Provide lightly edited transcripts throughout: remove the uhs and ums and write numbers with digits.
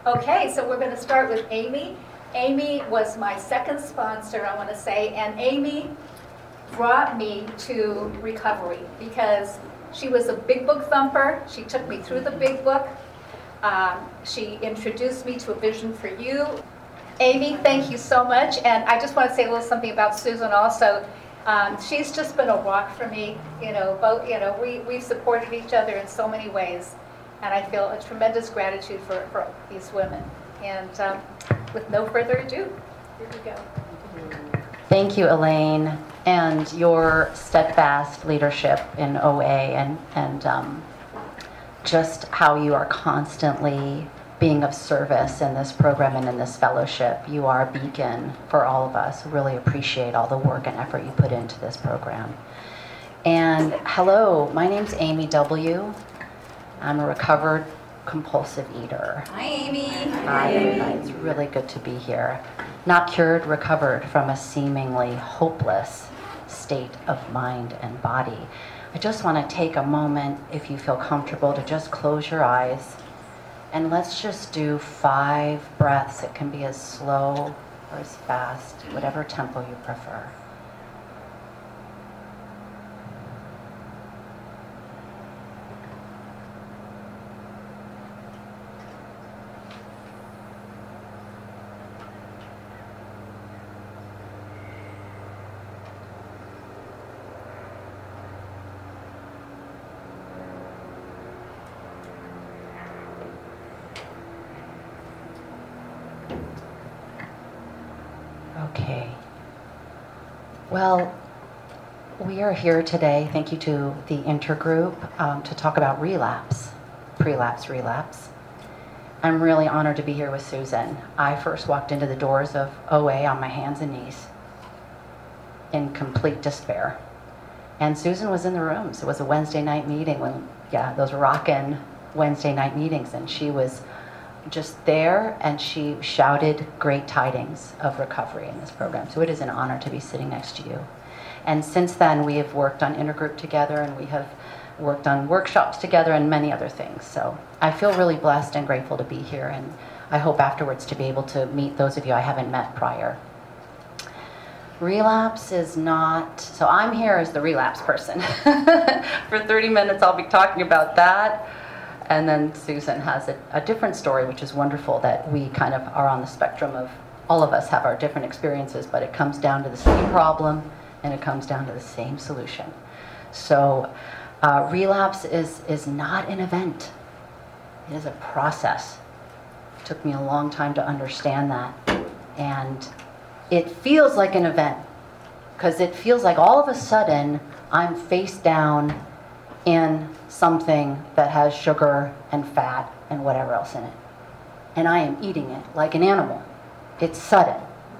Okay, so we're going to start with Amy. Amy was my second sponsor, I want to say, and Amy brought me to recovery because she was a big book thumper. She took me through the big book. She introduced me to A Vision for You. Amy, thank you so much. And I just want to say a little something about Susan also. She's just been a rock for me. We've supported each other in so many ways. And I feel a tremendous gratitude for these women. And with no further ado, here we go. Thank you, Elaine, and your steadfast leadership in OA and just how you are constantly being of service in this program and in this fellowship. You are a beacon for all of us. Really appreciate all the work and effort you put into this program. And hello, my name's Amy W. I'm a recovered compulsive eater. Hi, Amy. Hi, it's really good to be here. Not cured, recovered from a seemingly hopeless state of mind and body. I just want to take a moment, if you feel comfortable, to just close your eyes and let's just do 5 breaths. It can be as slow or as fast, whatever tempo you prefer. Okay. Well, we are here today, thank you to the intergroup, to talk about relapse, prelapse, relapse. I'm really honored to be here with Susan. I first walked into the doors of OA on my hands and knees in complete despair. And Susan was in the rooms. It was a Wednesday night meeting those rockin' Wednesday night meetings, and she was just there, and she shouted great tidings of recovery in this program. So it is an honor to be sitting next to you. And since then, we have worked on intergroup together, and we have worked on workshops together and many other things. So I feel really blessed and grateful to be here, and I hope afterwards to be able to meet those of you I haven't met prior. Relapse is not, so I'm here as the relapse person. For 30 minutes, I'll be talking about that. And then Susan has a different story, which is wonderful, that we kind of are on the spectrum of, all of us have our different experiences, but it comes down to the same problem and it comes down to the same solution. So relapse is not an event. It is a process. It took me a long time to understand that. And it feels like an event because it feels like all of a sudden I'm face down in something that has sugar and fat and whatever else in it. And I am eating it like an animal. It's sudden.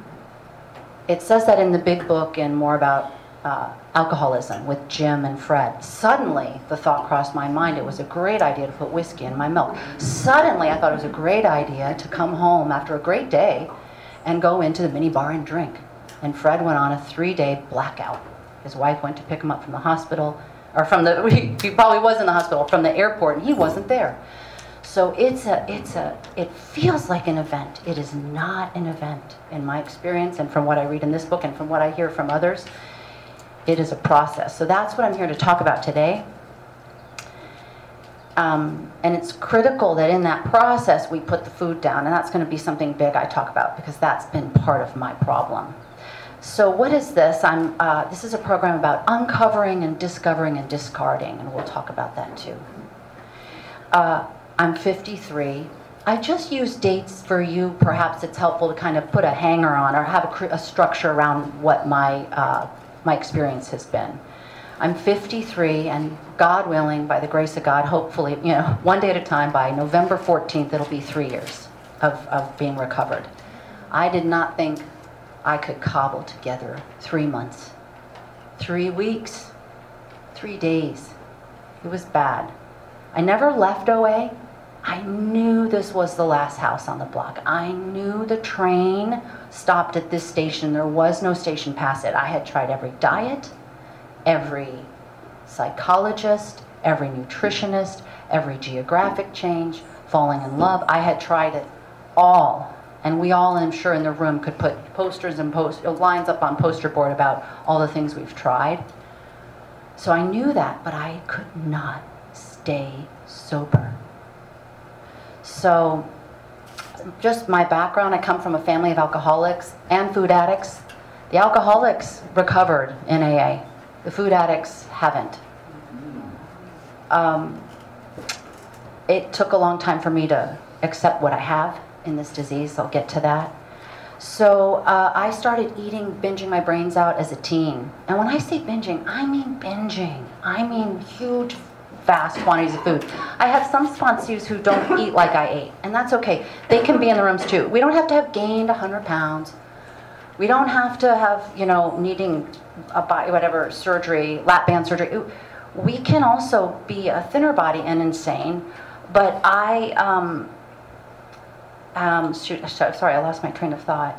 It says that in the big book and more about alcoholism with Jim and Fred. Suddenly, the thought crossed my mind, it was a great idea to put whiskey in my milk. Suddenly, I thought it was a great idea to come home after a great day and go into the mini bar and drink. And Fred went on a 3-day blackout. His wife went to pick him up from the hospital, or he probably was in the hospital, from the airport, and he wasn't there. So it feels like an event. It is not an event in my experience, and from what I read in this book and from what I hear from others, it is a process. So that's what I'm here to talk about today. And it's critical that in that process we put the food down, and that's going to be something big I talk about because that's been part of my problem. So what is this? This is a program about uncovering and discovering and discarding, and we'll talk about that too. I'm 53. I just use dates for you. Perhaps it's helpful to kind of put a hanger on or have a structure around what my experience has been. I'm 53, and God willing, by the grace of God, hopefully, one day at a time, by November 14th, it'll be 3 years of being recovered. I did not think I could cobble together 3 months, 3 weeks, 3 days. It was bad. I never left OA. I knew this was the last house on the block. I knew the train stopped at this station. There was no station past it. I had tried every diet, every psychologist, every nutritionist, every geographic change, falling in love. I had tried it all, and we all, I'm sure, in the room could put posters and lines up on poster board about all the things we've tried. So I knew that, but I could not stay sober. So just my background, I come from a family of alcoholics and food addicts. The alcoholics recovered in AA. The food addicts haven't. It took a long time for me to accept what I have in this disease. I'll get to that. So I started binging my brains out as a teen. And when I say binging, I mean binging. I mean huge, vast quantities of food. I have some sponsors who don't eat like I ate, and that's okay. They can be in the rooms too. We don't have to have gained 100 pounds. We don't have to have, needing surgery, lap band surgery. We can also be a thinner body and insane. But sorry, I lost my train of thought.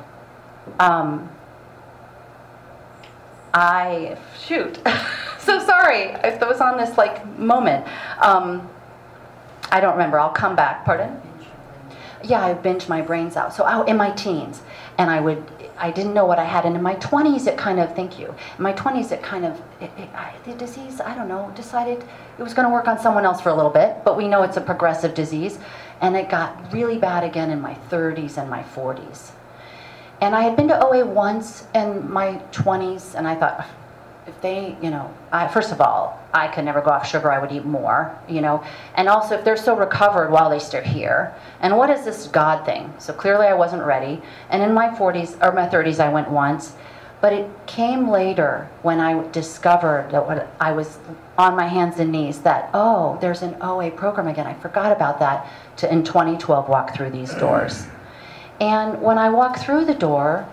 So sorry. I was on this moment. I don't remember. I'll come back. Pardon? Yeah, I binged my brains out. So in my teens, and I didn't know what I had. And in my 20s, thank you. In my 20s, the disease, I don't know, decided it was going to work on someone else for a little bit, but we know it's a progressive disease. And it got really bad again in my 30s and my 40s. And I had been to OA once in my 20s, and I thought, if they, first of all, I could never go off sugar, I would eat more, and also if they're so recovered while they still here, and what is this God thing? So clearly I wasn't ready, and in my 40s, or my 30s, I went once, but it came later when I discovered that I was on my hands and knees that, there's an OA program again, I forgot about that, to in 2012 walk through these doors. And when I walked through the door,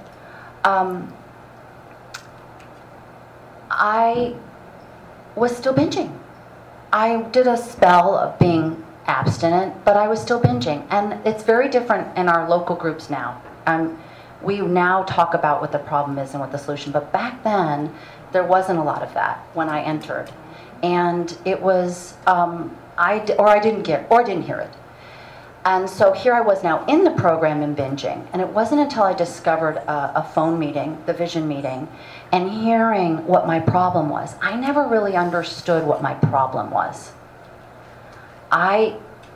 I was still binging. I did a spell of being abstinent, but I was still binging. And it's very different in our local groups now. We now talk about what the problem is and what the solution, but back then, there wasn't a lot of that when I entered. And it was, I didn't hear it. And so here I was now in the program and binging. And it wasn't until I discovered a phone meeting, the vision meeting, and hearing what my problem was. I never really understood what my problem was. And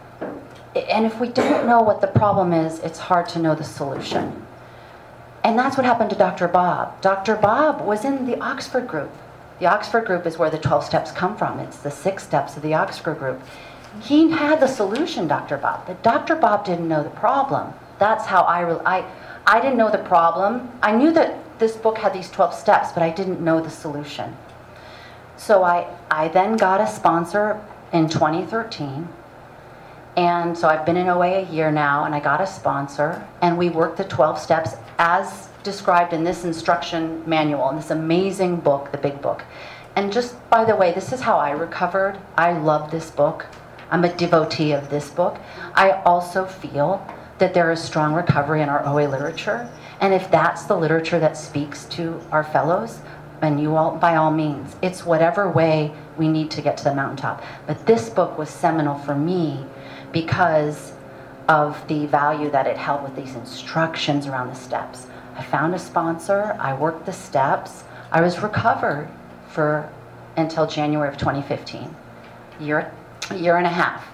if we don't know what the problem is, it's hard to know the solution. And that's what happened to Dr. Bob. Dr. Bob was in the Oxford group. The Oxford group is where the 12 steps come from. It's the 6 steps of the Oxford group. He had the solution, Dr. Bob, but Dr. Bob didn't know the problem. That's how I didn't know the problem. I knew that this book had these 12 steps, but I didn't know the solution. So I then got a sponsor in 2013, and so I've been in OA a year now, and I got a sponsor, and we worked the 12 steps as described in this instruction manual, in this amazing book, the big book. And just, by the way, this is how I recovered. I love this book. I'm a devotee of this book. I also feel that there is strong recovery in our OA literature. And if that's the literature that speaks to our fellows, and you all, by all means, it's whatever way we need to get to the mountaintop. But this book was seminal for me because of the value that it held with these instructions around the steps. I found a sponsor, I worked the steps, I was recovered until January of 2015, a year and a half.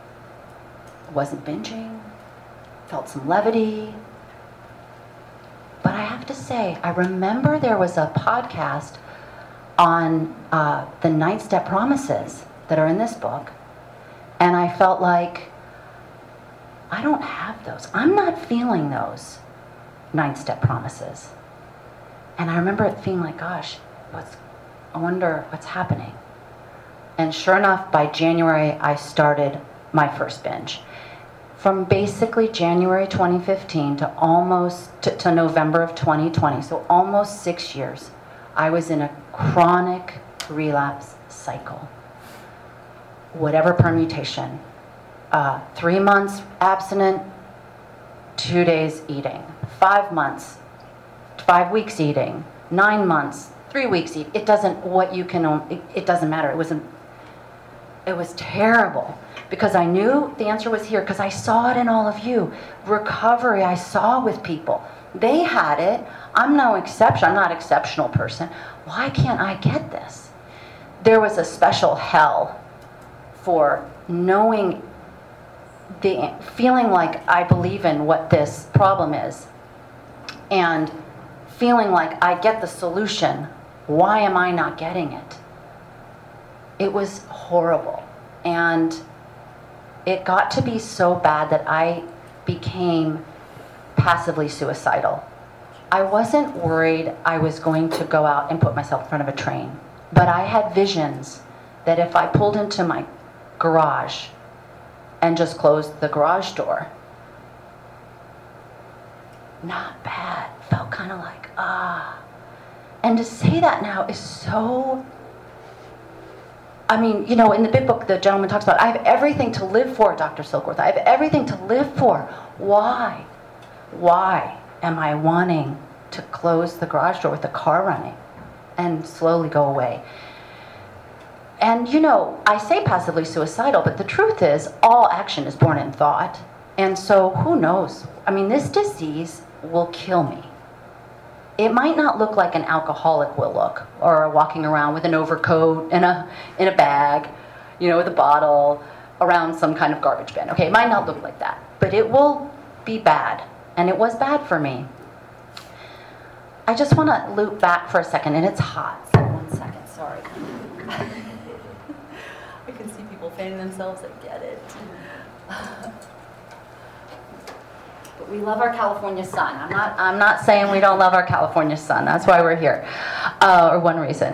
Wasn't binging, felt some levity. But I have to say, I remember there was a podcast on the 9-step promises that are in this book, and I felt like, I don't have those. I'm not feeling those 9-step promises. And I remember it feeling like, gosh, I wonder what's happening. And sure enough, by January, I started my first binge. From basically January 2015 to November of 2020, so almost 6 years, I was in a chronic relapse cycle. Whatever permutation. 3 months abstinent, 2 days eating. 5 months, 5 weeks eating. 9 months, 3 weeks eating. It doesn't matter. It was terrible. because I knew the answer was here, because I saw it in all of you. Recovery, I saw with people. They had it. I'm no exception. I'm not an exceptional person. Why can't I get this? There was a special hell for knowing, feeling like I believe in what this problem is, and feeling like I get the solution. Why am I not getting it? It was horrible. And it got to be so bad that I became passively suicidal. I wasn't worried I was going to go out and put myself in front of a train, but I had visions that if I pulled into my garage and just closed the garage door, not bad, felt kind of like, And to say that now is so, I mean, you know, in the big book, the gentleman talks about, I have everything to live for, Dr. Silkworth. I have everything to live for. Why? Why am I wanting to close the garage door with the car running and slowly go away? And, you know, I say passively suicidal, but the truth is all action is born in thought. And so who knows? I mean, this disease will kill me. It might not look like an alcoholic will look, or walking around with an overcoat in a bag, you know, with a bottle around some kind of garbage bin. Okay, it might not look like that, but it will be bad. And it was bad for me. I just want to loop back for a second, and it's hot. So 1 second, sorry. I can see people fanning themselves. I get it. But we love our California sun. I'm not saying we don't love our California sun. That's why we're here, or one reason.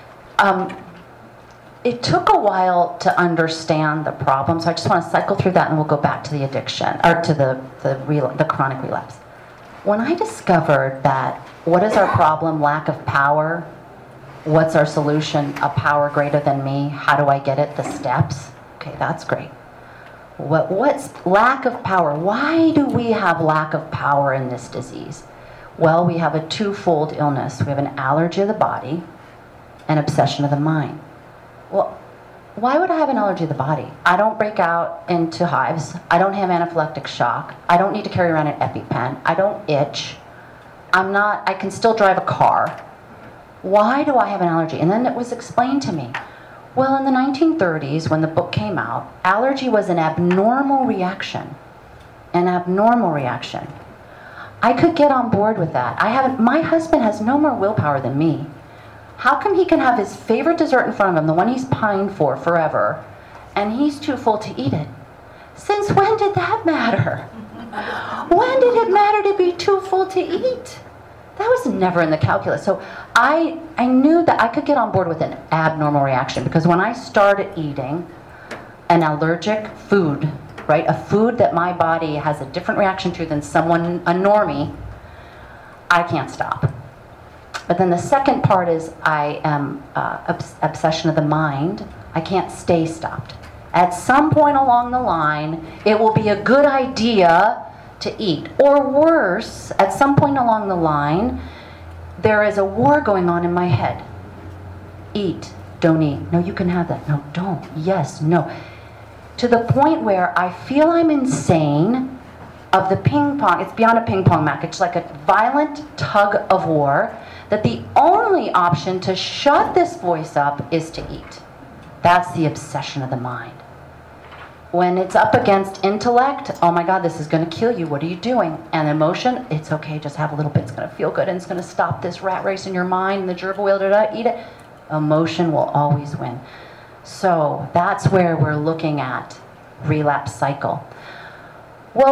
It took a while to understand the problem, so I just want to cycle through that, and we'll go back to the addiction, or to the chronic relapse. When I discovered that, what is our problem? Lack of power. What's our solution? A power greater than me. How do I get it? The steps. Okay, that's great. What's lack of power? Why do we have lack of power in this disease? Well, we have a twofold illness. We have an allergy of the body and obsession of the mind. Well, why would I have an allergy of the body? I don't break out into hives. I don't have anaphylactic shock. I don't need to carry around an EpiPen. I don't itch. I can still drive a car. Why do I have an allergy? And then it was explained to me. Well, in the 1930s, when the book came out, allergy was an abnormal reaction. An abnormal reaction. I could get on board with that. My husband has no more willpower than me. How come he can have his favorite dessert in front of him, the one he's pined for forever, and he's too full to eat it? Since when did that matter? When did it matter to be too full to eat? That was never in the calculus. So I knew that I could get on board with an abnormal reaction, because when I started eating an allergic food, right, a food that my body has a different reaction to than a normie, I can't stop. But then the second part is I am obsession of the mind. I can't stay stopped. At some point along the line, it will be a good idea to eat. Or worse, at some point along the line, there is a war going on in my head. Eat, don't eat. No, you can have that. No, don't. Yes, no. To the point where I feel I'm insane of the ping pong. It's beyond a ping pong match. It's like a violent tug of war, that the only option to shut this voice up is to eat. That's the obsession of the mind. When it's up against intellect, oh my God, this is going to kill you. What are you doing? And emotion, it's okay, just have a little bit. It's going to feel good, and it's going to stop this rat race in your mind, and the gerbil wheel, eat it. Emotion will always win. So that's where we're looking at relapse cycle. Well,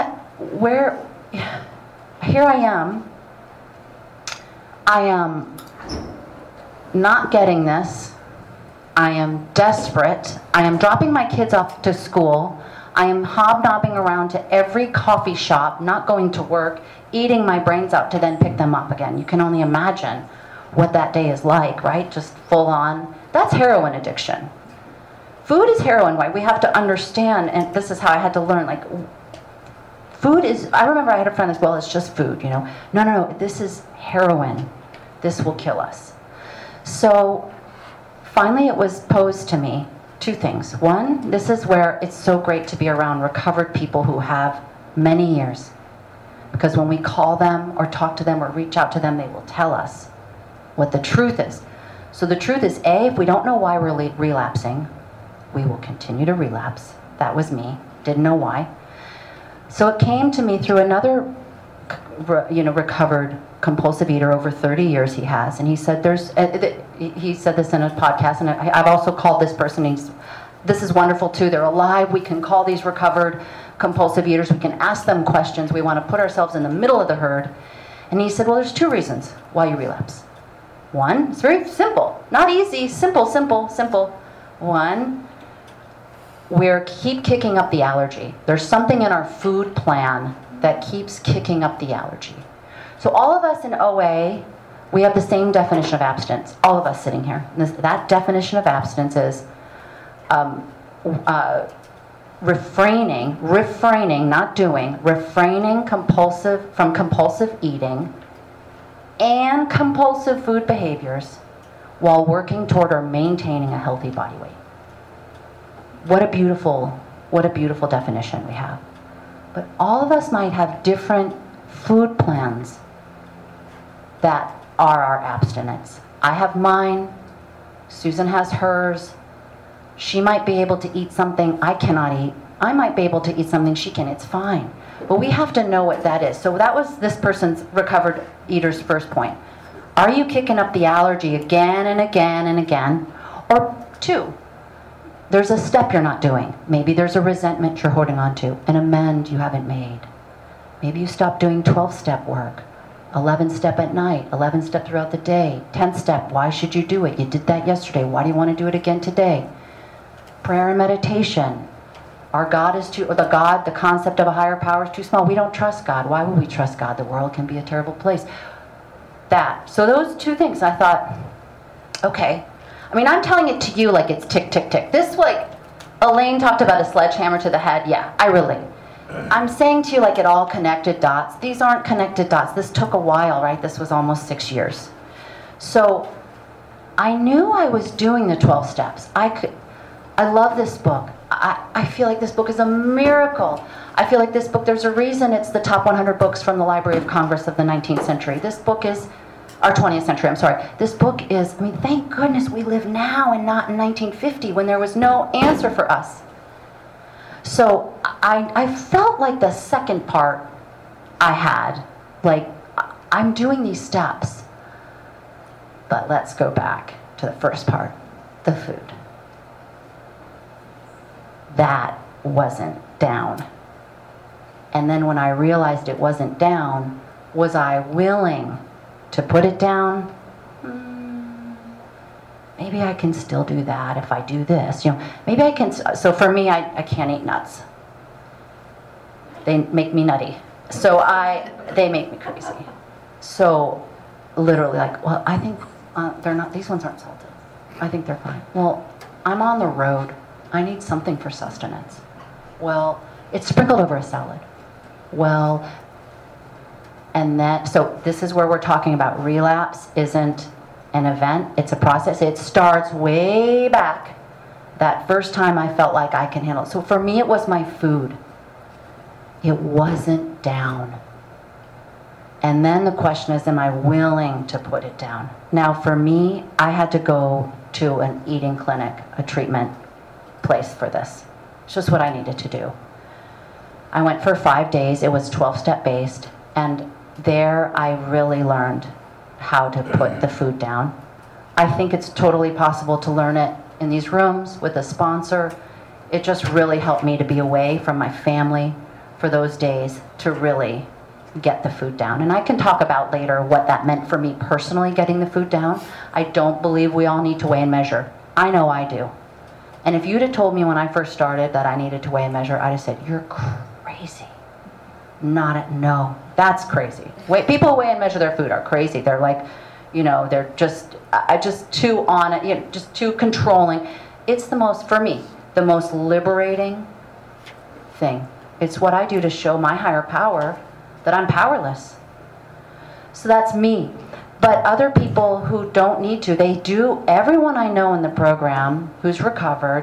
here I am not getting this. I am desperate. I am dropping my kids off to school. I am hobnobbing around to every coffee shop, not going to work, eating my brains out to then pick them up again. You can only imagine what that day is like, right? Just full on. That's heroin addiction. Food is heroin. Why? We have to understand, and this is how I had to learn, like, food is, I remember I had a friend as well, it's just food, you know. No, this is heroin. This will kill us. So finally it was posed to me, two things. One, this is where it's so great to be around recovered people who have many years. Because when we call them or talk to them or reach out to them, they will tell us what the truth is. So the truth is, A, if we don't know why we're relapsing, we will continue to relapse. That was me. Didn't know why. So it came to me through another, recovered compulsive eater, over 30 years he has, and he said he said this in a podcast, and I've also called this person. This is wonderful too. They're alive. We can call these recovered compulsive eaters. We can ask them questions. We want to put ourselves in the middle of the herd. And he said, well, there's two reasons why you relapse. One, it's very simple, not easy, simple. One, we keep kicking up the allergy. There's something in our food plan that keeps kicking up the allergy. So all of us in OA, we have the same definition of abstinence, all of us sitting here. That definition of abstinence is refraining, not doing, refraining from compulsive eating and compulsive food behaviors while working toward or maintaining a healthy body weight. What a beautiful definition we have. But all of us might have different food plans that are our abstinence. I have mine, Susan has hers. She might be able to eat something I cannot eat. I might be able to eat something she can. It's fine. But we have to know what that is. So that was this person's recovered eater's first point. Are you kicking up the allergy again and again and again? Or two, there's a step you're not doing. Maybe there's a resentment you're holding on to, an amend you haven't made. Maybe you stopped doing 12-step work, 11-step at night, 11-step throughout the day, 10-step, why should you do it? You did that yesterday, why do you want to do it again today? Prayer and meditation. Our God is too, or the concept of a higher power is too small. We don't trust God. Why would we trust God? The world can be a terrible place. So those two things, I thought, okay. I mean, I'm telling it to you like it's tick, tick, tick. This, Elaine talked about a sledgehammer to the head. Yeah, I relate. I'm saying to you like it all connected dots. These aren't connected dots. This took a while, right? This was almost 6 years. So I knew I was doing the 12 steps. I love this book. I feel like this book is a miracle. I feel like this book, there's a reason it's the top 100 books from the Library of Congress of the 19th century. This book is, our 20th century, I'm sorry. This book is, thank goodness we live now and not in 1950 when there was no answer for us. So I felt like the second part I had, I'm doing these steps. But let's go back to the first part, the food. That wasn't down. And then when I realized it wasn't down, was I willing to put it down? Maybe I can still do that if I do this. Maybe I can. So for me, I can't eat nuts. They make me nutty. So they make me crazy. So literally, I think they're not. These ones aren't salted. I think they're fine. Well, I'm on the road. I need something for sustenance. Well, it's sprinkled over a salad. Well, so this is where we're talking about relapse isn't an event, it's a process. It starts way back. That first time I felt like I can handle it. So for me, it was my food. It wasn't down. And then the question is, am I willing to put it down? Now for me, I had to go to an eating clinic, a treatment place for this. It's just what I needed to do. I went for 5 days. It was 12-step based. And there I really learned how to put the food down. I think it's totally possible to learn it in these rooms with a sponsor. It just really helped me to be away from my family for those days to really get the food down. And I can talk about later what that meant for me personally, getting the food down. I don't believe we all need to weigh and measure. I know I do. And if you'd have told me when I first started that I needed to weigh and measure, I'd have said, you're crazy. No, that's crazy. People who weigh and measure their food are crazy. They're they're just too on it, just too controlling. It's for me, the most liberating thing. It's what I do to show my higher power that I'm powerless. So that's me. But other people who don't need to, they do. Everyone I know in the program who's recovered,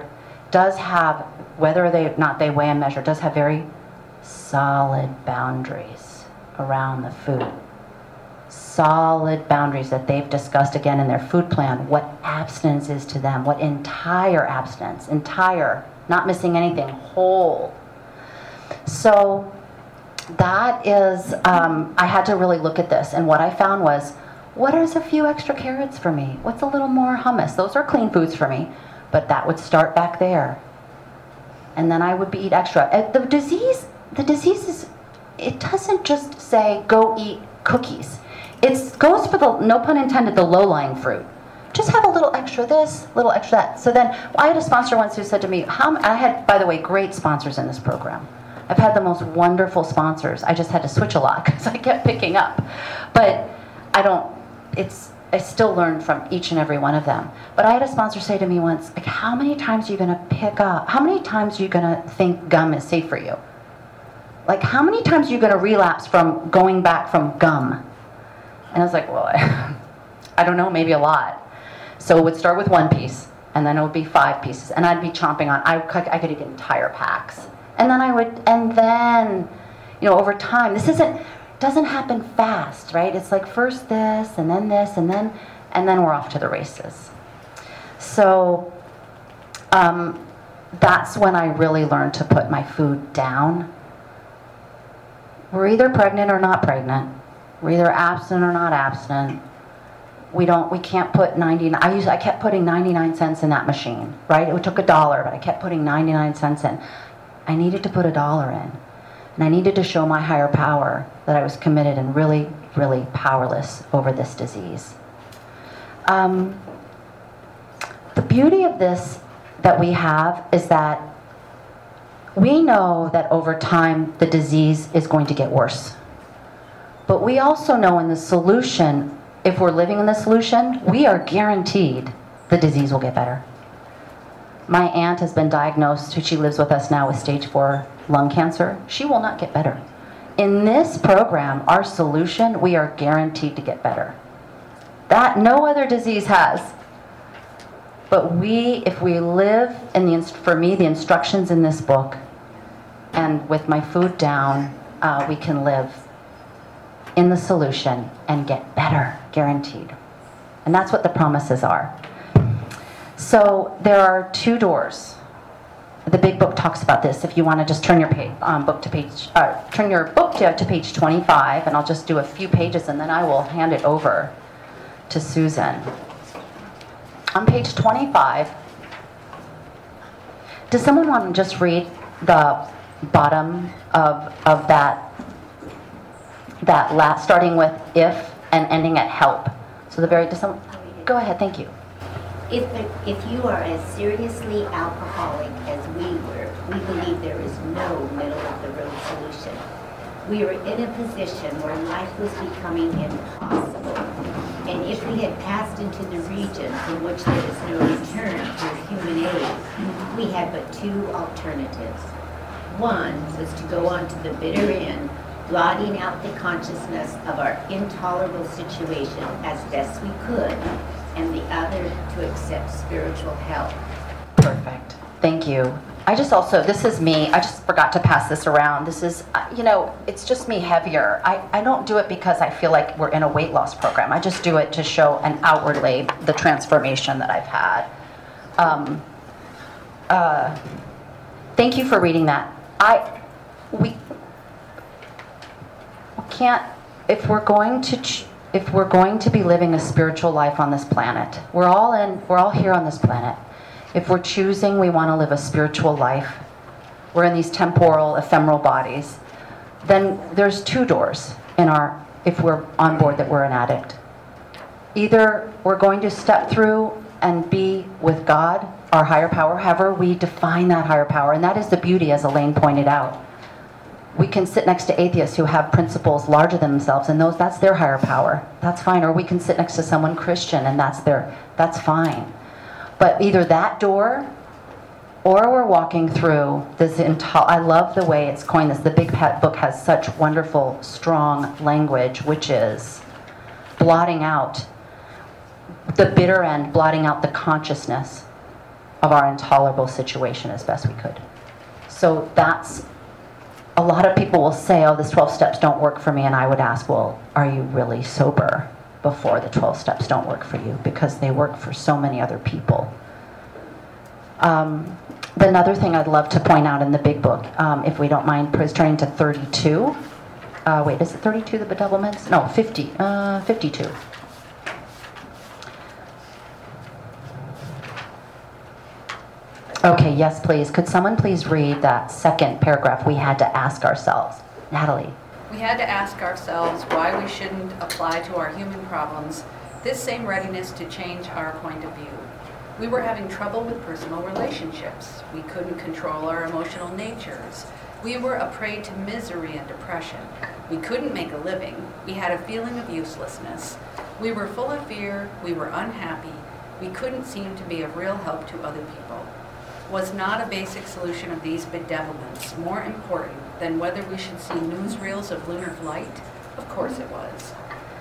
does have, whether they weigh and measure, does have very solid boundaries around the food. Solid boundaries that they've discussed again in their food plan, what abstinence is to them, what entire abstinence, entire, not missing anything, whole. So that is, I had to really look at this, and what I found was, what is a few extra carrots for me? What's a little more hummus? Those are clean foods for me, but that would start back there. And then I would eat extra. The disease is, it doesn't just say, go eat cookies. It goes for the, no pun intended, the low-lying fruit. Just have a little extra this, little extra that. So then, I had a sponsor once who said to me, I had, by the way, great sponsors in this program. I've had the most wonderful sponsors. I just had to switch a lot because I kept picking up. But I still learn from each and every one of them. But I had a sponsor say to me once, like, how many times are you going to pick up? How many times are you going to think gum is safe for you? Like, how many times are you going to relapse from going back from gum? And I was like, well, I don't know, maybe a lot. So it would start with one piece, and then it would be 5 pieces, and I'd be chomping on, I could eat entire packs. And then, over time, doesn't happen fast, right? It's like first this, and then we're off to the races. So that's when I really learned to put my food down. We're either pregnant or not pregnant. We're either abstinent or not abstinent. We can't put 99. I kept putting 99 cents in that machine, right? It took $1, but I kept putting 99 cents in. I needed to put $1 in. And I needed to show my higher power that I was committed and really, really powerless over this disease. The beauty of this that we have is that we know that over time the disease is going to get worse. But we also know in the solution, if we're living in the solution, we are guaranteed the disease will get better. My aunt has been diagnosed, she lives with us now with stage 4 lung cancer. She will not get better. In this program, our solution, we are guaranteed to get better. That no other disease has. But if we live for me, the instructions in this book, and with my food down, we can live in the solution and get better, guaranteed. And that's what the promises are. So there are 2 doors. The big book talks about this. If you want to just turn your book to page 25, and I'll just do a few pages, and then I will hand it over to Susan. On page 25, does someone want to just read the bottom of that last, starting with if and ending at help? So go ahead, thank you. If you are as seriously alcoholic as we were, we believe there is no middle-of-the-road solution. We were in a position where life was becoming impossible. And if we had passed into the region from which there is no return through human aid, we had but 2 alternatives. One was to go on to the bitter end, blotting out the consciousness of our intolerable situation as best we could, and the other to accept spiritual help. Perfect. Thank you. This is me. I just forgot to pass this around. This is, it's just me heavier. I don't do it because I feel like we're in a weight loss program. I just do it to show and outwardly the transformation that I've had. Thank you for reading that. We can't, if we're going to be living a spiritual life on this planet, we're all here on this planet. If we're choosing we want to live a spiritual life, we're in these temporal, ephemeral bodies, then there's 2 doors if we're on board that we're an addict. Either we're going to step through and be with God, our higher power, however we define that higher power, and that is the beauty, as Elaine pointed out. We can sit next to atheists who have principles larger than themselves, and that's their higher power. That's fine. Or we can sit next to someone Christian, and that's fine. But either that door, or we're walking through this. I love the way it's coined this. The Big Pet book has such wonderful, strong language, which is blotting out the bitter end, blotting out the consciousness. of our intolerable situation as best we could. So that's, a lot of people will say, oh, this 12 steps don't work for me, and I would ask, well, are you really sober before the 12 steps don't work for you? Because they work for so many other people. Another thing I'd love to point out in the big book, if we don't mind, is turning to 32. Wait, is it 32, the bedevilments? No, 52. Okay, yes, please. Could someone please read that second paragraph? We had to ask ourselves. Natalie. We had to ask ourselves why we shouldn't apply to our human problems this same readiness to change our point of view. We were having trouble with personal relationships. We couldn't control our emotional natures. We were a prey to misery and depression. We couldn't make a living. We had a feeling of uselessness. We were full of fear. We were unhappy. We couldn't seem to be of real help to other people. Was not a basic solution of these bedevilments more important than whether we should see newsreels of lunar flight? Of course it was.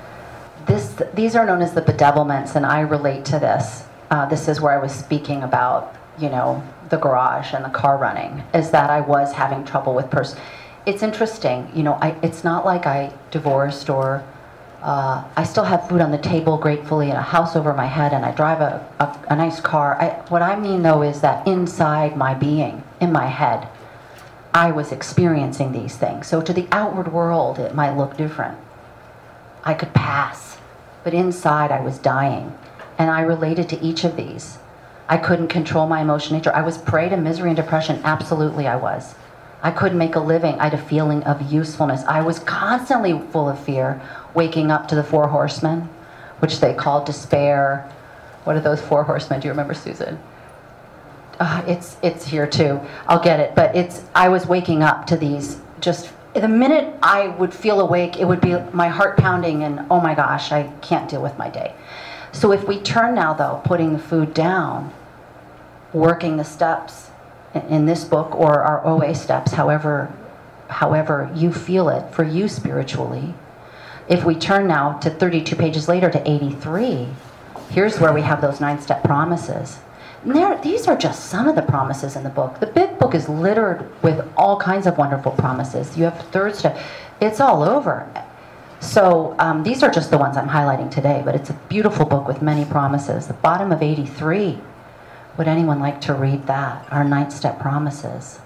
These are known as the bedevilments, and I relate to this. This is where I was speaking about, the garage and the car running, is that I was having trouble with It's interesting, it's not like I divorced or I still have food on the table, gratefully, and a house over my head, and I drive a nice car. What I mean, though, is that inside my being, in my head, I was experiencing these things. So to the outward world, it might look different. I could pass, but inside I was dying, and I related to each of these. I couldn't control my emotional nature. I was prey to misery and depression. Absolutely, I was. I couldn't make a living. I had a feeling of usefulness. I was constantly full of fear, waking up to the 4 horsemen, which they called despair. What are those 4 horsemen? Do you remember, Susan? It's here too. I'll get it. But I was waking up to these, just the minute I would feel awake, it would be my heart pounding and, oh my gosh, I can't deal with my day. So if we turn now, though, putting the food down, working the steps in this book or our OA steps, however you feel it for you spiritually, if we turn now to 32 pages later to 83, here's where we have those 9-step promises. And these are just some of the promises in the book. The big book is littered with all kinds of wonderful promises. You have third step. It's all over. So these are just the ones I'm highlighting today, but it's a beautiful book with many promises. The bottom of 83, would anyone like to read that? Our 9-step promises.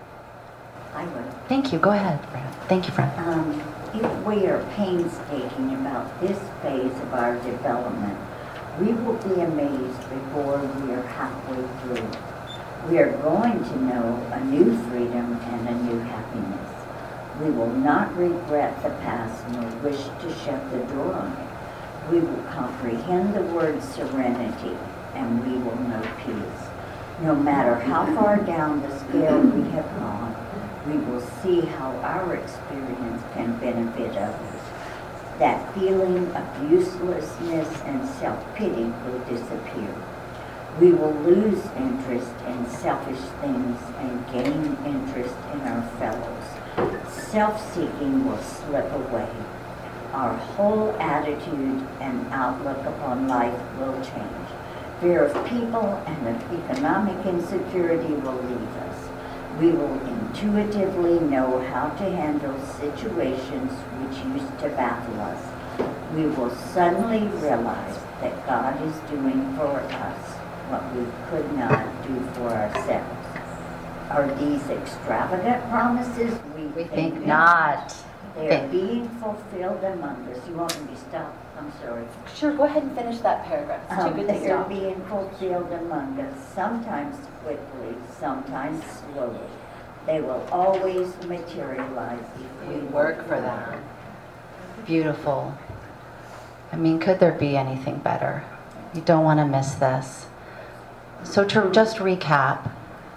I would. Thank you. Go ahead, Fran. Thank you, Fran. If we are painstaking about this phase of our development, we will be amazed before we are halfway through. We are going to know a new freedom and a new happiness. We will not regret the past nor wish to shut the door on it. We will comprehend the word serenity, and we will know peace. No matter how far down the scale we have gone, we will see how our experience can benefit others. That feeling of uselessness and self-pity will disappear. We will lose interest in selfish things and gain interest in our fellows. Self-seeking will slip away. Our whole attitude and outlook upon life will change. Fear of people and of economic insecurity will leave us. We will intuitively know how to handle situations which used to baffle us. We will suddenly realize that God is doing for us what we could not do for ourselves. Are these extravagant promises? We think not. They are being fulfilled among us. You want me to stop? I'm sorry. Sure, go ahead and finish that paragraph. It's too good to They are stop. being fulfilled among us, sometimes quickly, sometimes slowly. They will always materialize if we work for them. Beautiful. I mean, could there be anything better? You don't want to miss this. So to just recap,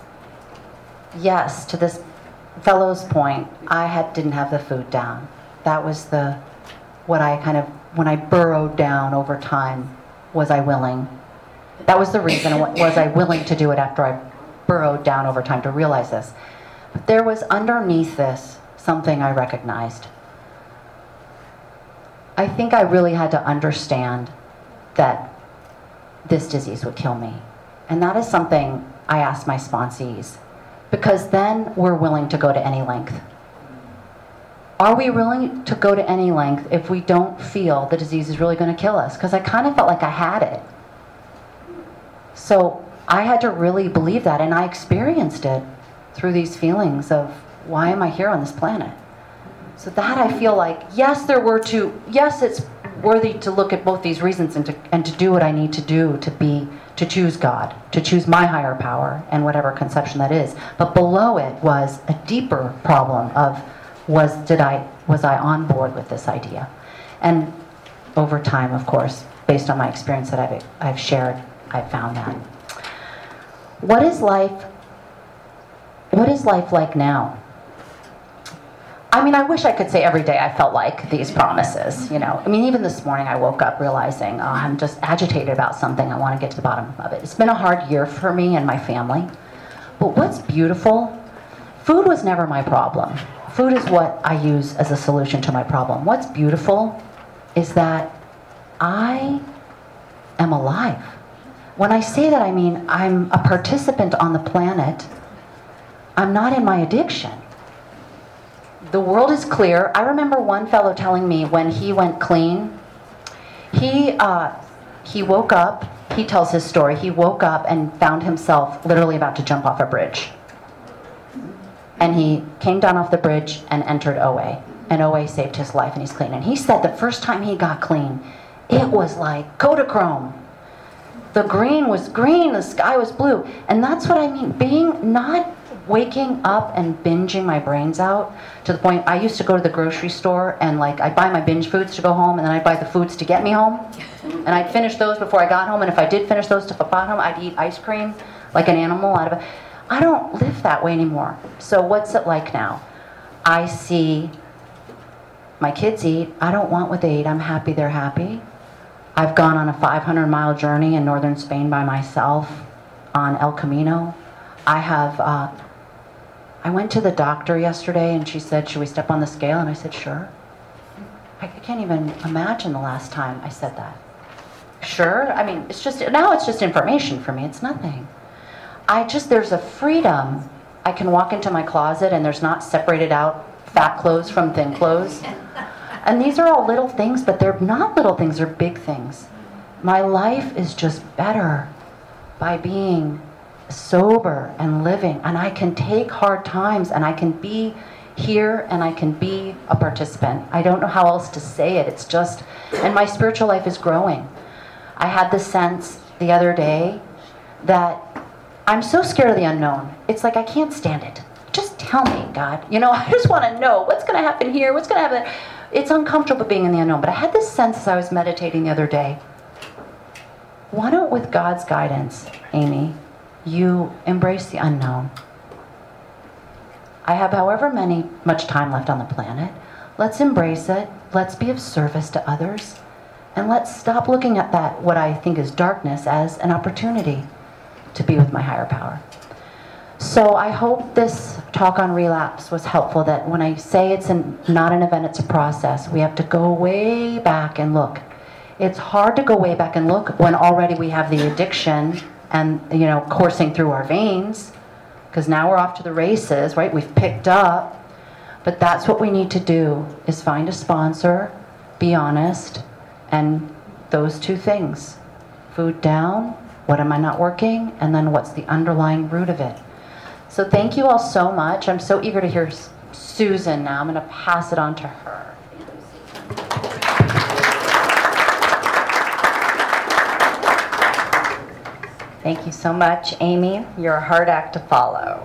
yes, to this fellow's point, I didn't have the food down. That was when I burrowed down over time, was I willing? That was the reason, was I willing to do it after I burrowed down over time to realize this. But there was underneath this something I recognized. I think I really had to understand that this disease would kill me. And that is something I ask my sponsees, because then we're willing to go to any length. Are we willing to go to any length if we don't feel the disease is really going to kill us? Because I kind of felt like I had it. So I had to really believe that, and I experienced it through these feelings of, why am I here on this planet? So that I feel like, yes, it's worthy to look at both these reasons and to do what I need to do to choose God, to choose my higher power and whatever conception that is. But below it was a deeper problem of, was I on board with this idea? And over time, of course, based on my experience that I've shared, I've found that. What is life like now? I mean, I wish I could say every day I felt like these promises, you know. I mean, even this morning I woke up realizing, I'm just agitated about something. I want to get to the bottom of it. It's been a hard year for me and my family. But what's beautiful, food was never my problem. Food is what I use as a solution to my problem. What's beautiful is that I am alive. When I say that, I mean I'm a participant on the planet. I'm not in my addiction. The world is clear. I remember one fellow telling me when he went clean, he woke up, he tells his story, he woke up and found himself literally about to jump off a bridge. And he came down off the bridge and entered OA. And OA saved his life, and he's clean. And he said the first time he got clean, it was like Kodachrome. The green was green, the sky was blue. And that's what I mean, not waking up and binging my brains out to the point I used to go to the grocery store and I'd buy my binge foods to go home, and then I'd buy the foods to get me home. And I'd finish those before I got home, and if I did finish those to got home, I'd eat ice cream like an animal out of it. I don't live that way anymore. So what's it like now? I see my kids eat. I don't want what they eat. I'm happy they're happy. I've gone on a 500-mile journey in northern Spain by myself on El Camino. I went to the doctor yesterday, and she said, should we step on the scale? And I said, sure. I can't even imagine the last time I said that. Sure? I mean, now it's just information for me. It's nothing. There's a freedom. I can walk into my closet, and there's not separated out fat clothes from thin clothes. And these are all little things, but they're not little things, they're big things. My life is just better by being sober and living, and I can take hard times, and I can be here, and I can be a participant. I don't know how else to say it. And my spiritual life is growing. I had the sense the other day that I'm so scared of the unknown. It's like I can't stand it. Just tell me, God. I just want to know what's going to happen here, what's going to happen. It's uncomfortable being in the unknown, but I had this sense as I was meditating the other day. Why don't, with God's guidance, Amy, you embrace the unknown? I have however much time left on the planet. Let's embrace it. Let's be of service to others. And let's stop looking at that, what I think is darkness, as an opportunity to be with my higher power. So I hope this talk on relapse was helpful, that when I say it's not an event, it's a process. We have to go way back and look. It's hard to go way back and look when already we have the addiction and, coursing through our veins, because now we're off to the races, right? We've picked up. But that's what we need to do, is find a sponsor, be honest, and those two things. Food down, what am I not working? And then what's the underlying root of it? So thank you all so much. I'm so eager to hear Susan now. I'm going to pass it on to her. Thank you so much, Amy. You're a hard act to follow.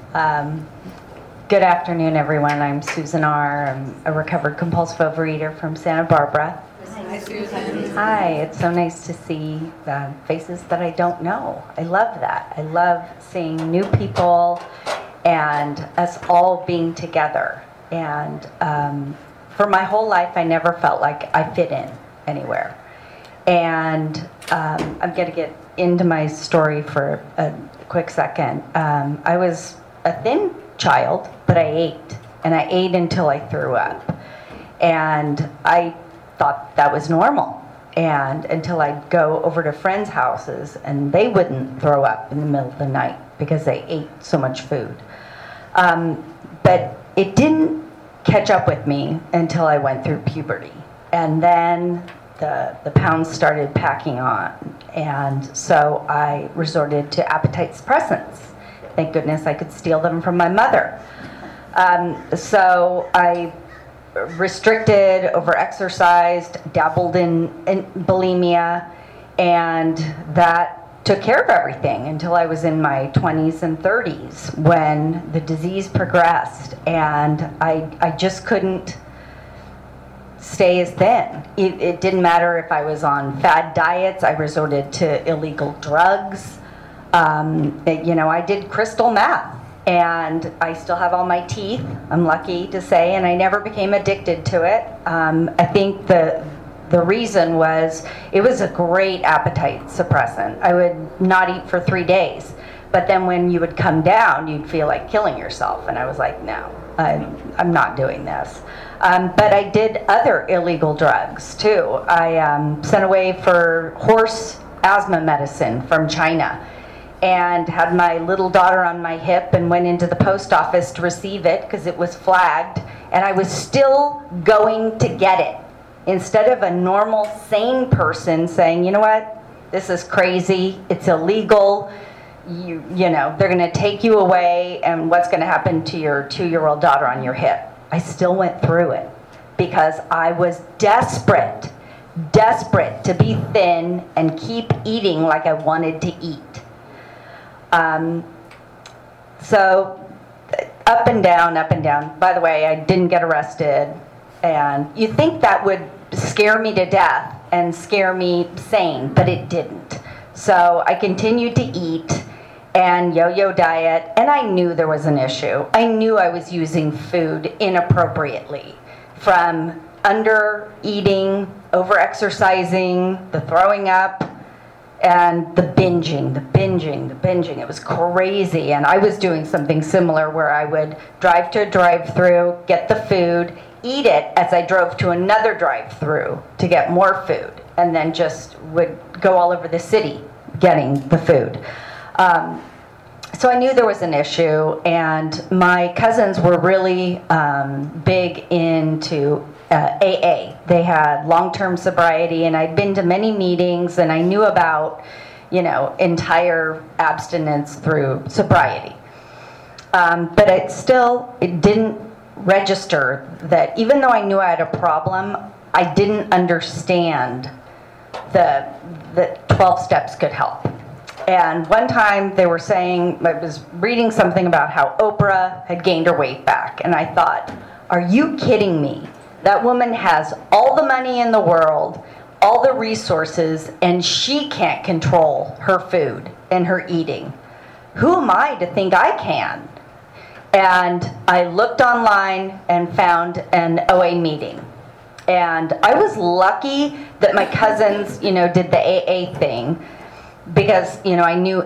Good afternoon, everyone. I'm Susan R. I'm a recovered compulsive overeater from Santa Barbara. Hi, Susan. Hi, it's so nice to see faces that I don't know. I love that. I love seeing new people and us all being together. And for my whole life, I never felt like I fit in anywhere. And I'm going to get into my story for a quick second. I was a thin child, but I ate. And I ate until I threw up. And I thought that was normal. and until I'd go over to friends' houses, and they wouldn't throw up in the middle of the night because they ate so much food. But it didn't catch up with me until I went through puberty. And then the pounds started packing on. And so I resorted to appetite suppressants. Thank goodness I could steal them from my mother. So I restricted, overexercised, dabbled in bulimia, and that took care of everything until I was in my 20s and 30s when the disease progressed, and I just couldn't stay as thin. It didn't matter if I was on fad diets. I resorted to illegal drugs. I did crystal meth, and I still have all my teeth, I'm lucky to say, and I never became addicted to it. I think the reason was it was a great appetite suppressant. I would not eat for 3 days, but then when you would come down, you'd feel like killing yourself, and I was like, no, I'm not doing this. But I did other illegal drugs too. I sent away for horse asthma medicine from China, and had my little daughter on my hip and went into the post office to receive it because it was flagged, and I was still going to get it. Instead of a normal, sane person saying, you know what, this is crazy, it's illegal, you know, they're going to take you away, and what's going to happen to your 2-year-old daughter on your hip? I still went through it because I was desperate to be thin and keep eating like I wanted to eat. So up and down. By the way, I didn't get arrested, and you think that would scare me to death and scare me sane, but it didn't. So I continued to eat and yo-yo diet, and I knew there was an issue. I knew I was using food inappropriately, from under eating, over exercising, the throwing up, and the binging. It was crazy. And I was doing something similar where I would drive to a drive-through, get the food, eat it as I drove to another drive-through to get more food, and then just would go all over the city getting the food. So I knew there was an issue, and my cousins were really big into AA. They had long-term sobriety, and I'd been to many meetings, and I knew about, entire abstinence through sobriety. But it didn't register that even though I knew I had a problem, I didn't understand that 12 steps could help. And one time they were saying, I was reading something about how Oprah had gained her weight back, and I thought, are you kidding me? That woman has all the money in the world, all the resources, and she can't control her food and her eating. Who am I to think I can? And I looked online and found an OA meeting. And I was lucky that my cousins, did the AA thing, because, I knew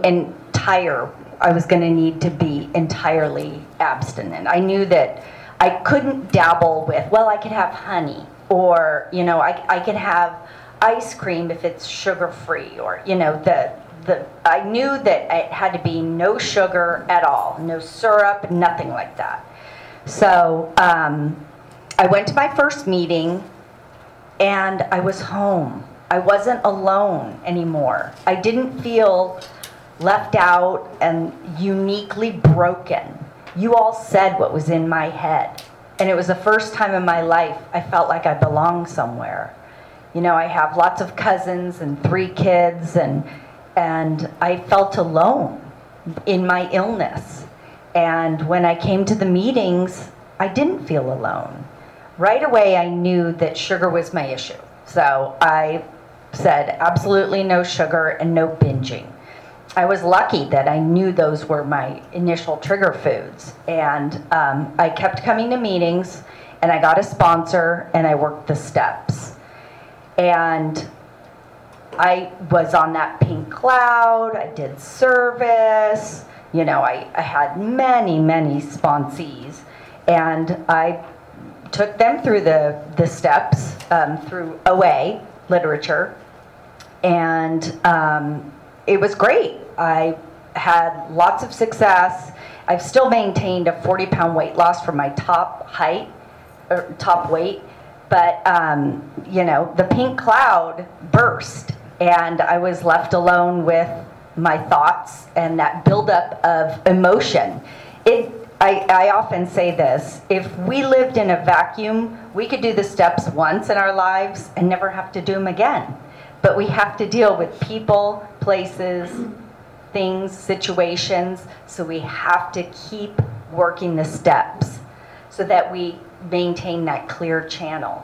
I was going to need to be entirely abstinent. I knew that I couldn't dabble with, I could have honey, or, I could have ice cream if it's sugar-free, or, I knew that it had to be no sugar at all, no syrup, nothing like that. So I went to my first meeting, and I was home. I wasn't alone anymore. I didn't feel left out and uniquely broken. You all said what was in my head. And it was the first time in my life I felt like I belonged somewhere. I have lots of cousins and 3 kids, and I felt alone in my illness. And when I came to the meetings, I didn't feel alone. Right away, I knew that sugar was my issue. So I said absolutely no sugar and no binging. I was lucky that I knew those were my initial trigger foods. And I kept coming to meetings, and I got a sponsor, and I worked the steps. And I was on that pink cloud. I did service. I had many sponsees, and I took them through the steps through OA. literature. And it was great. I had lots of success. I've still maintained a 40-pound weight loss from my top weight. But, the pink cloud burst, and I was left alone with my thoughts and that buildup of emotion. I often say this: if we lived in a vacuum, we could do the steps once in our lives and never have to do them again. But we have to deal with people, places, things, situations, so we have to keep working the steps so that we maintain that clear channel.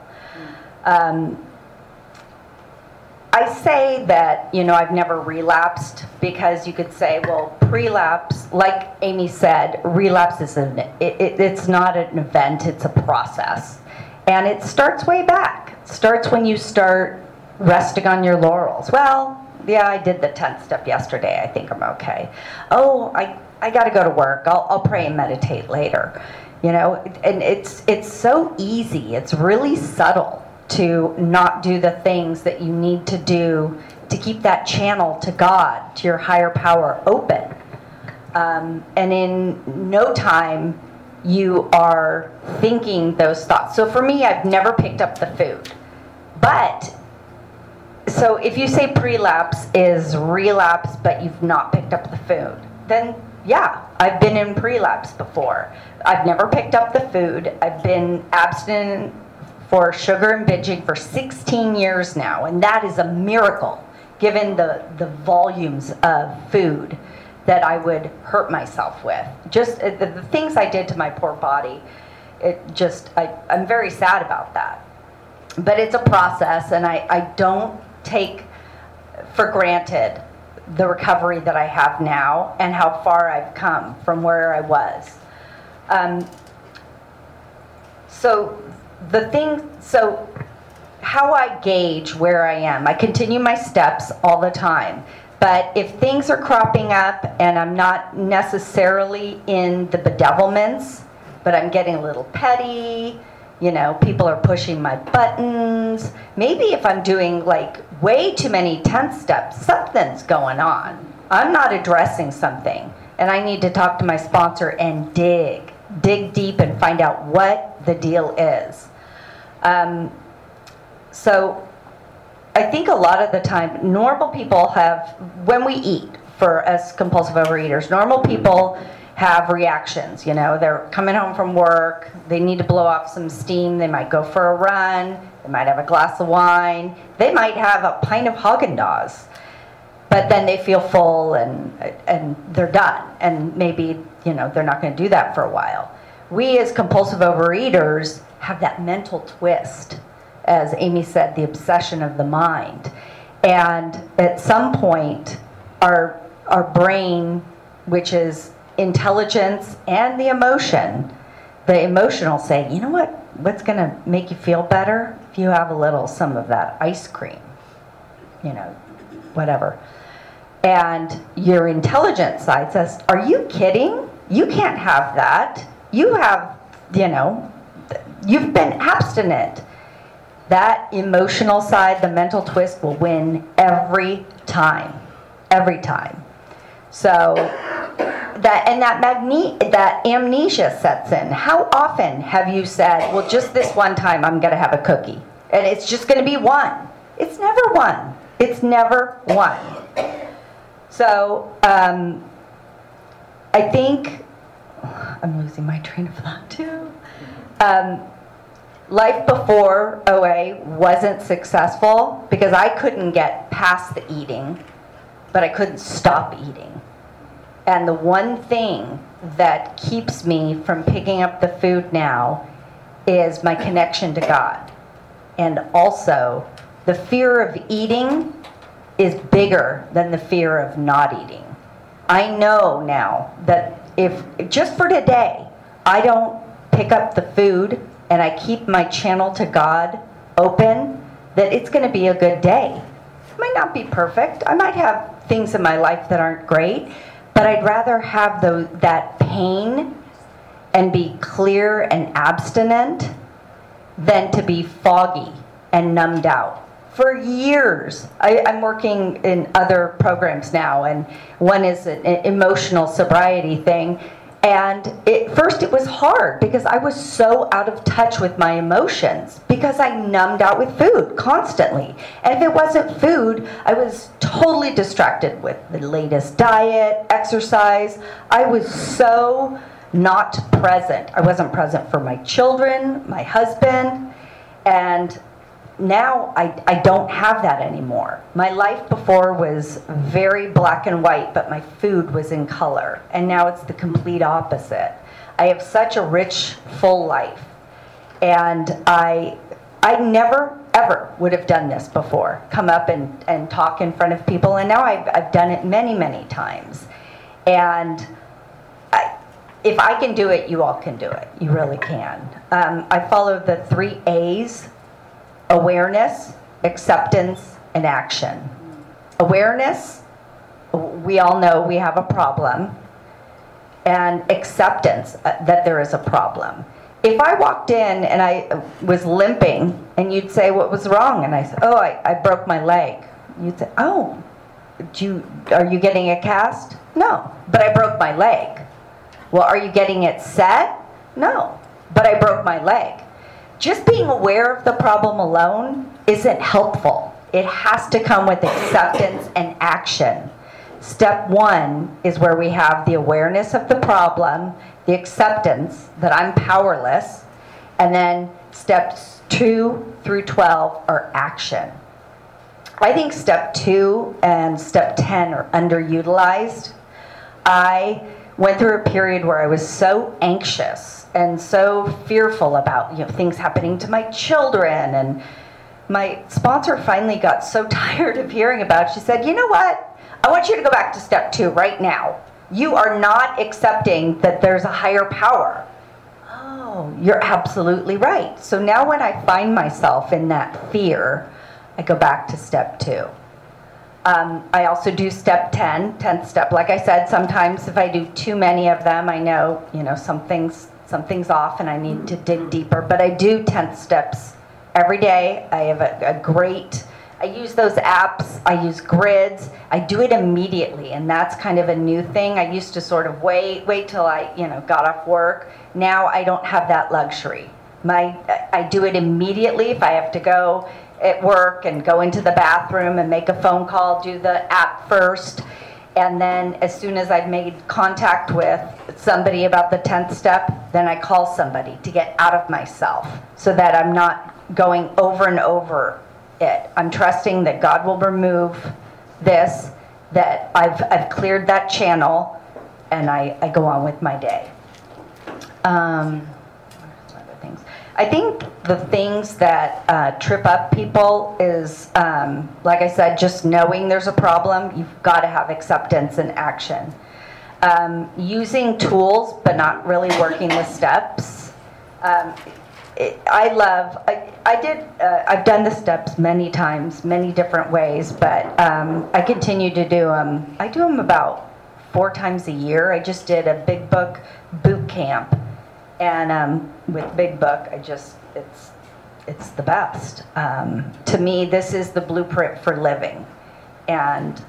I say that, I've never relapsed because you could say, well, prelapse, like Amy said, relapse is it's not an event, it's a process. And it starts way back. It starts when you start resting on your laurels. Well, yeah, I did the 10th step yesterday. I think I'm okay. Oh, I got to go to work. I'll pray and meditate later. And it's so easy. It's really subtle to not do the things that you need to do to keep that channel to God, to your higher power open. And in no time, you are thinking those thoughts. So for me, I've never picked up the food. But, so if you say prelapse is relapse, but you've not picked up the food, then yeah, I've been in prelapse before. I've never picked up the food. I've been abstinent for sugar and binging for 16 years now, and that is a miracle, given the volumes of food that I would hurt myself with. Just the things I did to my poor body, I'm very sad about that. But it's a process, and I don't take for granted the recovery that I have now and how far I've come from where I was. So how I gauge where I am, I continue my steps all the time. But if things are cropping up and I'm not necessarily in the bedevilments, but I'm getting a little petty, people are pushing my buttons. Maybe if I'm doing way too many 10th steps, something's going on. I'm not addressing something, and I need to talk to my sponsor and dig deep and find out what the deal is. So I think a lot of the time, normal people when we eat, for us compulsive overeaters, normal people have reactions. They're coming home from work, they need to blow off some steam, they might go for a run, they might have a glass of wine, they might have a pint of Haagen-Dazs, but then they feel full and they're done, and maybe they're not going to do that for a while. We as compulsive overeaters have that mental twist, as Amy said, the obsession of the mind, and at some point our brain, which is intelligence and the emotional say, you know what's going to make you feel better? If you have some of that ice cream, whatever. And your intelligent side says, are you kidding? You can't have that. You have, you've been abstinent. That emotional side, the mental twist, will win every time. Every time. So that amnesia sets in. How often have you said, well, just this one time I'm going to have a cookie, and it's just going to be one? It's never one. It's never one. So I think I'm losing my train of thought too. Life before OA wasn't successful because I couldn't get past the eating, but I couldn't stop eating. And the one thing that keeps me from picking up the food now is my connection to God. And also, the fear of eating is bigger than the fear of not eating. I know now that if, just for today, I don't pick up the food and I keep my channel to God open, that it's going to be a good day. It might not be perfect. I might have things in my life that aren't great, but I'd rather have that pain and be clear and abstinent than to be foggy and numbed out for years. I'm working in other programs now, and one is an emotional sobriety thing. And first it was hard because I was so out of touch with my emotions because I numbed out with food constantly. And if it wasn't food, I was totally distracted with the latest diet, exercise. I was so not present. I wasn't present for my children, my husband, and now I don't have that anymore. My life before was very black and white, but my food was in color. And now it's the complete opposite. I have such a rich, full life. And I never, ever would have done this before, come up and talk in front of people. And now I've done it many, many times. And if I can do it, you all can do it. You really can. I follow the 3 A's. Awareness, acceptance, and action. Awareness, we all know we have a problem, and acceptance that there is a problem. If I walked in and I was limping, and you'd say, what was wrong? And I said, oh, I broke my leg. You'd say, oh, are you getting a cast? No, but I broke my leg. Well, are you getting it set? No, but I broke my leg. Just being aware of the problem alone isn't helpful. It has to come with acceptance and action. Step 1 is where we have the awareness of the problem, the acceptance that I'm powerless, and then steps 2 through 12 are action. I think step 2 and step 10 are underutilized. I went through a period where I was so anxious and so fearful about things happening to my children, and my sponsor finally got so tired of hearing about it. She said, you know what? I want you to go back to step 2 right now. You are not accepting that there's a higher power. Oh, you're absolutely right. So now when I find myself in that fear, I go back to step 2. I also do step 10, 10th step. Like I said, sometimes if I do too many of them, I know, something's off and I need to dig deeper. But I do 10th steps every day. I have I use those apps. I use grids. I do it immediately, and that's kind of a new thing. I used to sort of wait till I, got off work. Now I don't have that luxury. I do it immediately. If I have to go at work and go into the bathroom and make a phone call, do the app first, and then as soon as I've made contact with somebody about the 10th step, then I call somebody to get out of myself so that I'm not going over and over it. I'm trusting that God will remove this, that I've cleared that channel, and I go on with my day. I think the things that trip up people is, like I said, just knowing there's a problem. You've got to have acceptance and action. Using tools, but not really working the steps. I've done the steps many times, many different ways, but I continue to do them. I do them about 4 times a year. I just did a Big Book boot camp. And with Big Book, it's the best. To me, this is the blueprint for living, and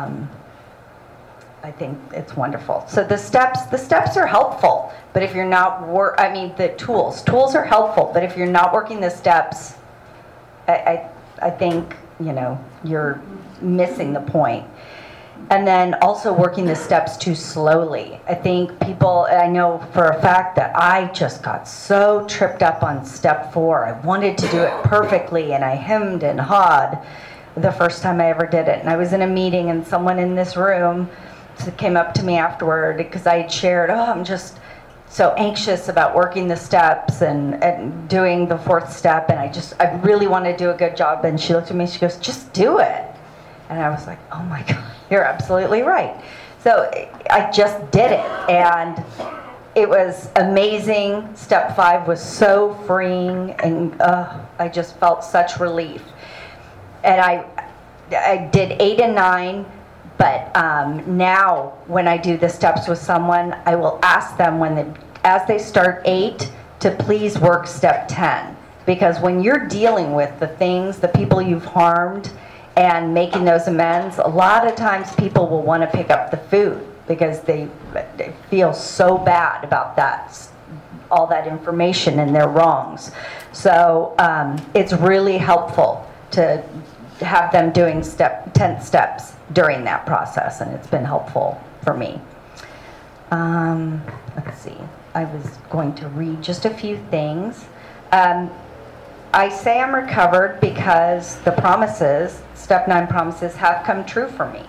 I think it's wonderful. So the steps are helpful, but if you're not the tools are helpful, but if you're not working the steps, I think you're missing the point. And then also working the steps too slowly. I think I know for a fact that I just got so tripped up on step 4. I wanted to do it perfectly, and I hemmed and hawed the first time I ever did it. And I was in a meeting, and someone in this room came up to me afterward because I had shared, I'm just so anxious about working the steps and doing the 4th step, and I really want to do a good job. And she looked at me, she goes, just do it. And I was like, oh my God, you're absolutely right. So I just did it, and it was amazing. Step 5 was so freeing, and I just felt such relief. And I did 8 and 9, but now when I do the steps with someone, I will ask them as they start 8 to please work step 10. Because when you're dealing with the things, the people you've harmed, and making those amends, a lot of times people will want to pick up the food because they feel so bad about that, all that information and their wrongs. So it's really helpful to have them doing 10 steps during that process, and it's been helpful for me. Let's see, I was going to read just a few things. I say I'm recovered because the promises, step 9 promises, have come true for me.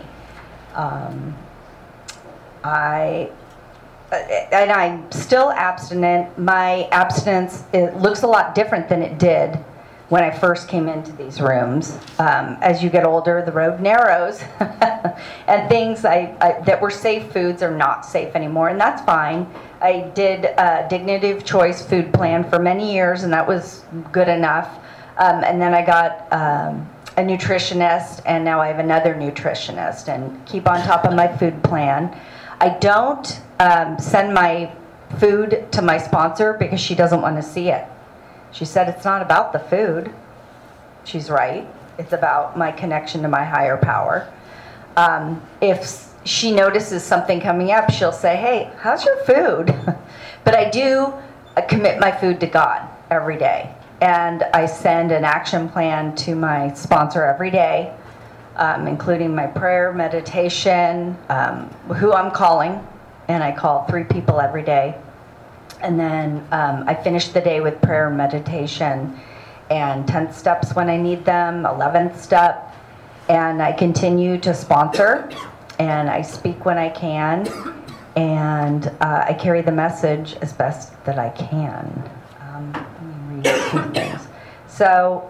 And I'm still abstinent. My abstinence, it looks a lot different than it did when I first came into these rooms. As you get older, the road narrows, and things that were safe foods are not safe anymore, and that's fine. I did a Dignity of Choice food plan for many years, and that was good enough. And then I got a nutritionist, and now I have another nutritionist, and keep on top of my food plan. I don't send my food to my sponsor because she doesn't want to see it. She said it's not about the food. She's right. It's about my connection to my higher power. If she notices something coming up, she'll say, hey, how's your food? But I do commit my food to God every day. And I send an action plan to my sponsor every day, including my prayer, meditation, who I'm calling. And I call 3 people every day. And then I finish the day with prayer and meditation and 10th steps when I need them, 11th step. And I continue to sponsor, and I speak when I can, and I carry the message as best that I can. Let me read a few things. So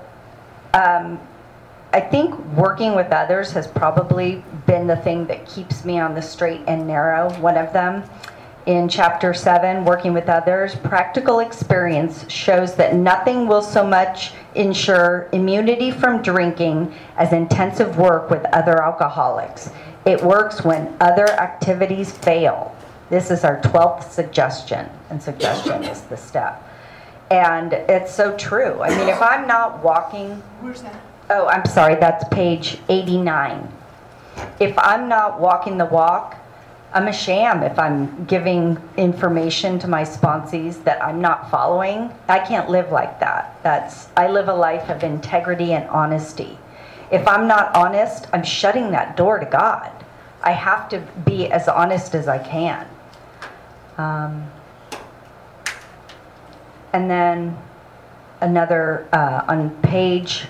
I think working with others has probably been the thing that keeps me on the straight and narrow, one of them. In chapter 7, working with others, practical experience shows that nothing will so much ensure immunity from drinking as intensive work with other alcoholics. It works when other activities fail. This is our 12th suggestion, and suggestion is the step. And it's so true. I mean, if I'm not walking... Where's that? Oh, I'm sorry, that's page 89. If I'm not walking the walk, I'm a sham if I'm giving information to my sponsees that I'm not following. I can't live like that. I live a life of integrity and honesty. If I'm not honest, I'm shutting that door to God. I have to be as honest as I can. And then another, on page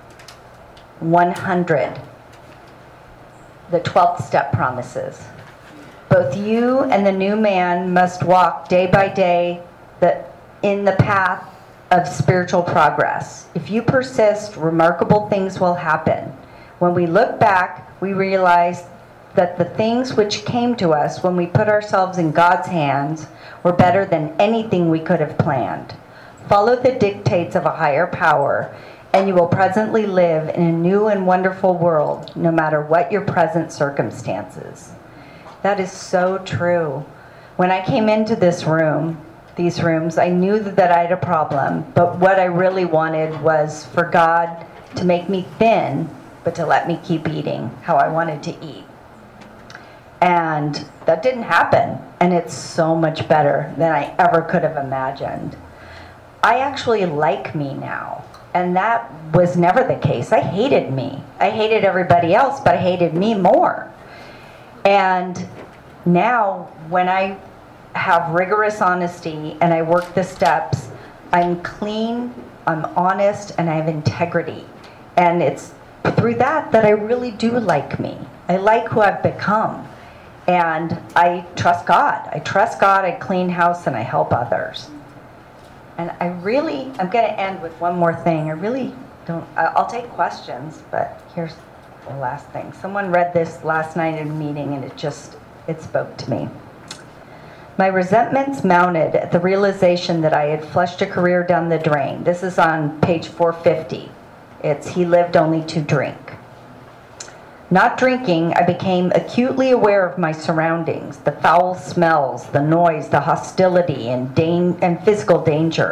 100, the 12th step promises. Both you and the new man must walk day by day in the path of spiritual progress. If you persist, remarkable things will happen. When we look back, we realize that the things which came to us when we put ourselves in God's hands were better than anything we could have planned. Follow the dictates of a higher power, and you will presently live in a new and wonderful world, no matter what your present circumstances. That is so true. When I came into these rooms, I knew that I had a problem, but what I really wanted was for God to make me thin, but to let me keep eating how I wanted to eat. And that didn't happen, and it's so much better than I ever could have imagined. I actually like me now, and that was never the case. I hated me. I hated everybody else, but I hated me more. And now, when I have rigorous honesty and I work the steps, I'm clean, I'm honest, and I have integrity. And it's through that I really do like me. I like who I've become. And I trust God. I clean house, and I help others. And I'm going to end with one more thing. I'll take questions, but here's the last thing. Someone read this last night in a meeting, and it spoke to me. My resentments mounted at the realization that I had flushed a career down the drain. This is on page 450. He lived only to drink. Not drinking, I became acutely aware of my surroundings, the foul smells, the noise, the hostility, and physical danger.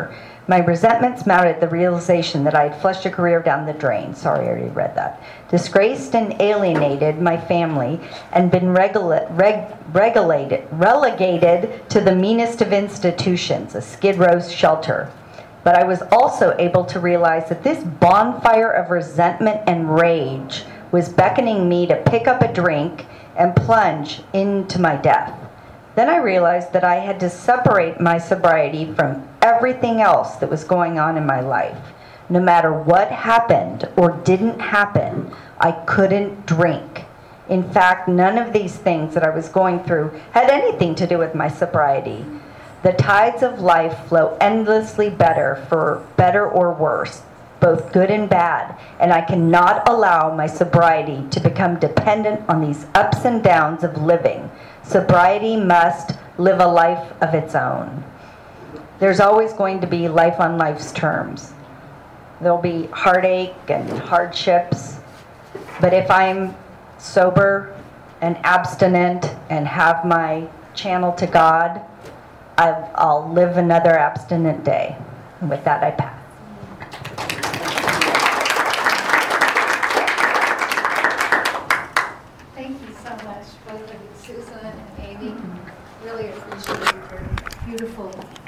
My resentments mounted the realization that I had flushed a career down the drain. Sorry, I already read that. Disgraced and alienated my family and been relegated to the meanest of institutions, a Skid Row shelter. But I was also able to realize that this bonfire of resentment and rage was beckoning me to pick up a drink and plunge into my death. Then I realized that I had to separate my sobriety from everything else that was going on in my life. No matter what happened or didn't happen, I couldn't drink. In fact, none of these things that I was going through had anything to do with my sobriety. The tides of life flow endlessly better for better or worse, both good and bad, and I cannot allow my sobriety to become dependent on these ups and downs of living. Sobriety must live a life of its own. There's always going to be life on life's terms. There'll be heartache and hardships, but if I'm sober and abstinent and have my channel to God, I'll live another abstinent day. And with that, I pass. Thank you so much, both of you, Susan and Amy. Really appreciate your beautiful